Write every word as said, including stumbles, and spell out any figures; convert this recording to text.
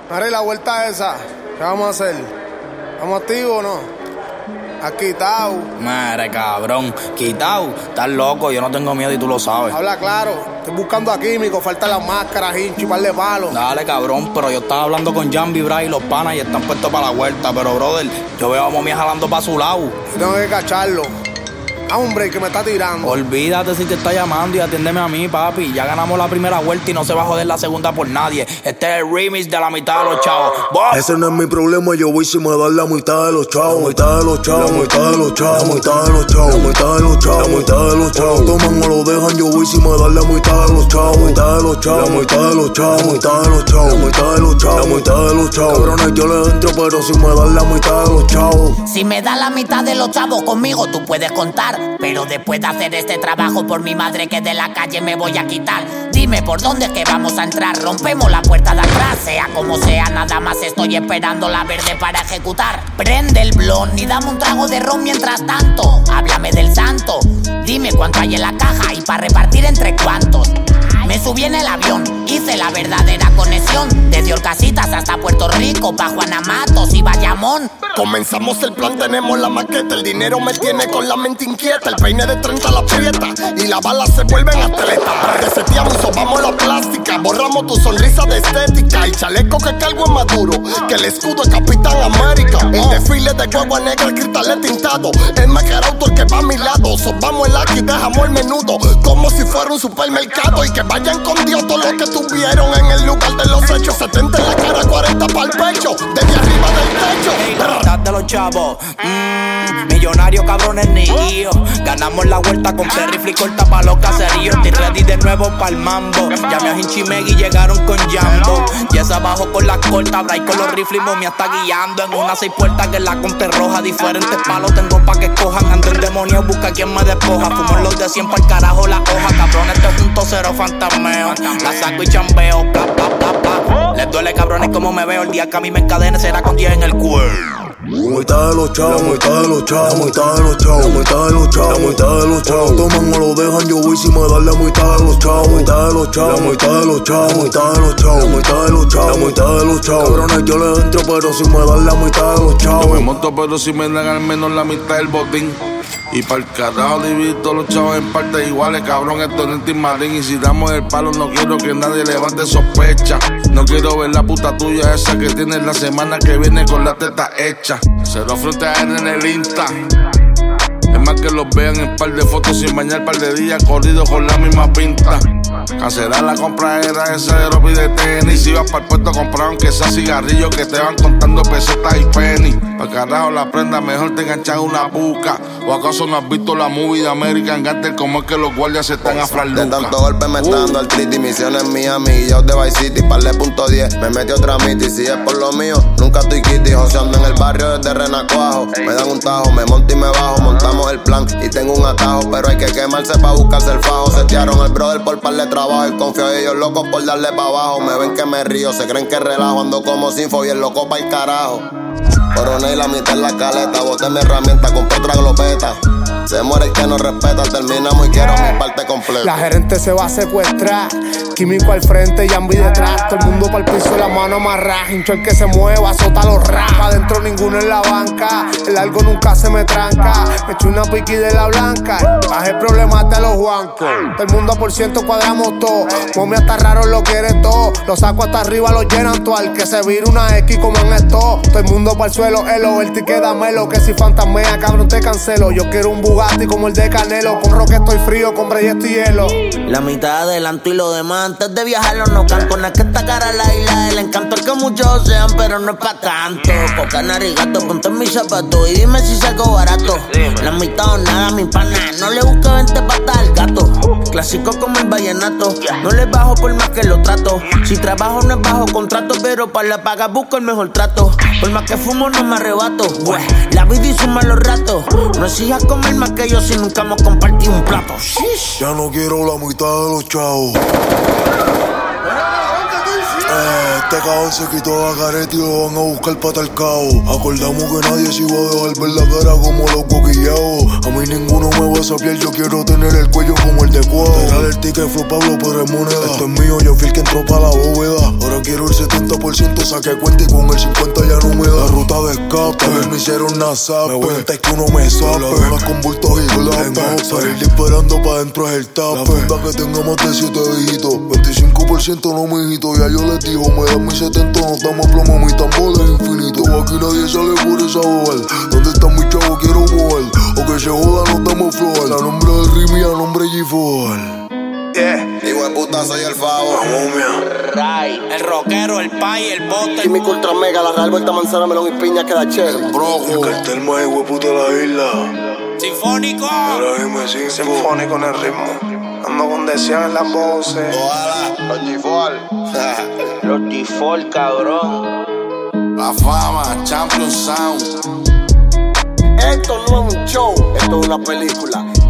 Mari, la vuelta esa, ¿qué vamos a hacer? ¿Estamos activos o no? ¿Has quitado? Madre cabrón, quitado. Estás loco, yo no tengo miedo y tú lo sabes. Habla claro, estoy buscando a químicos, faltan las máscaras, hincho y par de palos. Dale cabrón, pero yo estaba hablando con Jambi, Bray y los panas y están puestos para la vuelta. Pero brother, yo veo a Mommy jalando para su lado. Yo tengo que cacharlo. Ah, hombre, que me está tirando. Olvídate si te está llamando y atiéndeme a mí, papi. Ya ganamos la primera vuelta y no se va a joder la segunda por nadie. Este es el remix de la mitad de los chavos. ¡Bop! Ese no es mi problema, yo voy si me dan la mitad de los chavos. La mitad de los chavos, la mitad de los chavos, la mitad de los chavos, la mitad de los chavos, la mitad de los chavos. Toman o lo dejan, yo voy si me dan la mitad de los chavos. La mitad de los chavos, la mitad de los chavos, la mitad de los chavos, la mitad de los chavos, la mitad de los chavos. Cabrones, yo le entro, pero si me dan la mitad de los chavos. Si me das la mitad de los chavos conmigo, tú puedes contar. Pero después de hacer este trabajo por mi madre que de la calle me voy a quitar. Dime por dónde es que vamos a entrar. Rompemos la puerta de atrás, sea como sea, nada más estoy esperando la verde para ejecutar. Prende el blon y dame un trago de ron mientras tanto. Háblame del santo, dime cuánto hay en la caja y para repartir entre cuántos. Me subí en el avión, hice la verdadera conexión. Desde Orcasitas hasta Puerto Rico, pa' Juana Matos y Bayamón. Comenzamos el plan, tenemos la maqueta. El dinero me tiene con la mente inquieta. El peine de treinta la aprieta y las balas se vuelven atletas. Reseteamos y sobamos la plástica. Borramos tu sonrisa de estética. El chaleco que cargo es más duro que el escudo de Capitán América. El desfile de guagua negra, el cristal tintado. El macarauto el que va a mi lado. Sobamos el aquí y dejamos el menudo como si fuera un supermercado. Y que vayan con Dios todos los que tuvieron en el lugar de los hechos. setenta en la cara, cuarenta para el pecho. Desde arriba del techo. Hey, la mitad de los chavos, mmm, millonarios cabrones ni guío. Ganamos la vuelta con rifle y corta pa' los caseríos. Estoy ready de nuevo pa'l mambo. Llamé a Hinchimeg y llegaron con Jambo. Yes abajo con las cortas, Bray con los rifles y Mommy está guiando. En una seis puertas que la conte roja. Diferentes palos tengo pa' que cojan. Ando en demonio, busca quien me despoja. Fumo los de cien pa'l carajo la hoja. Cabrones te junto cero fantasmeo. La saco y chambeo, bla, bla, bla, bla. Les duele cabrones como me veo. El día que a mí me encadene será con diez en el cuello. La mitad de los chavos, la mitad de los chavos, la mitad de los chavos, la mitad de los chavos, la mitad de los chavos. Toman o lo dejan, yo voy si me dan la mitad de los chavos. La mitad de los chavos, la mitad de los chavos, la mitad de los chavos, la mitad de los chavos, la mitad de los chavos. Cabrones, yo le entro, pero si me dan la mitad de los chavos. Yo me monto, pero si me dan al menos la mitad del botín. Y pa'l carajo dividir todos los chavos en partes iguales, cabrón, esto no es Team Marín. Y si damos el palo no quiero que nadie levante sospecha. No quiero ver la puta tuya esa que tienes la semana que viene con la teta hecha. Cero frente a él en el Insta. Es más que los vean en par de fotos sin bañar, par de días corridos con la misma pinta. Cancelar la compra era esa de ropa y de tenis. Si vas pa'l puesto compraron que sea cigarrillo que te van contando pesetas y penny. Pa' carajo la prenda, mejor te enganchan una buca. ¿O acaso no has visto la movie de American Gangster? Como es que los guardias se están a frar de tanto golpe me está dando artritis. Misiones en Miami y yo de Vice City. Parle punto diez, me metí otra miti. Si es por lo mío, nunca estoy kitty. Joseando en el barrio desde Renacuajo. Me dan un tajo, me monto y me bajo. Montamos el plan y tengo un atajo. Pero hay que quemarse pa' buscarse el fajo. Setearon el brother por par de trabajo. Y confío en ellos locos por darle pa' abajo. Me ven que me río, se creen que relajo. Ando como sinfo y el loco pa' el carajo. Coroné la mitad en la caleta. Boté mi herramienta, compré otra glopeta. Se muere el que no respeta, terminamos y quiero mi parte completa. La gerente se va a secuestrar, químico al frente y Jambi detrás. Todo el mundo pa'l piso, la mano amarrada. Hincho el que se mueva, azota los rajas. Adentro ninguno en la banca, el algo nunca se me tranca. Me eché una piqui de la blanca, bajé problemas de los juancos. Todo el mundo por ciento cuadramos todo. Mommy hasta raro lo quiere todo. Lo saco hasta arriba, lo llenan todo. Al que se vira una X como en esto. Todo el mundo pa'l suelo, elo, el ticket dámelo. Que si fantasmea, cabrón, te cancelo. Yo quiero un Bugatti como el de Canelo. Con roque estoy frío, con breyesto y hielo. La mitad adelanto y lo demás antes de viajarlo no canto. No es que esta cara la isla el encanto es que muchos sean, pero no es pa' tanto. Coca, narigato, ponte en mis zapatos y dime si salgo barato. La mitad o nada, mi pana, no le busque veinte patas al gato. Clásico como el vallenato, no le bajo por más que lo trato. Si trabajo no es bajo contrato, pero para la paga busco el mejor trato. Por más que fumo no me arrebato. La vida y sus malos ratos. No exijas comer más que yo si nunca hemos compartido un plato. Ya no quiero la mitad de los chavos. Este Este cabrón se quitó la careta y lo van a buscar pa' tal cabo. Acordamos que nadie se iba a dejar ver la cara como los coquillados. A mí ninguno me va a sapiar, yo quiero tener el cuello como el de Cuau. Tirar el ticket fue Pablo, pero es moneda. Esto es mío, yo fui el que entró pa' la bóveda. Ahora quiero el setenta por ciento, saqué cuenta y con el cincuenta ya no me da. La ruta de escape, no hicieron nada, sape. Me voy antes que uno me sape. La dejas con bultos y glapes. Salir disparando pa' dentro es el tape. La funda que tenga más de siete dígitos. veinticinco por ciento no, mijito, ya yo les digo. Me dan mis setenta, no estamos plomo, mi tambor es infinito. Aquí nadie sale por esa boel. ¿Dónde está mi chavo? Quiero mover. O que se joda, no estamos flower. A nombre del Rimi, a nombre G cuatro. Yeah. Hijo de puta, soy el Favo. Ray, el rockero, el pay, el bote. Químico ultra mega, la real vuelta manzana, melón y piña queda chévere. Broco. El cartel más hijo de puta de la isla. Sinfónico. Sinfónico en el ritmo. Ando con desean en las voces. Ojalá, los G cuatro. Los default, cabrón. La fama, Champion Sound. Esto no es un show, esto es una película.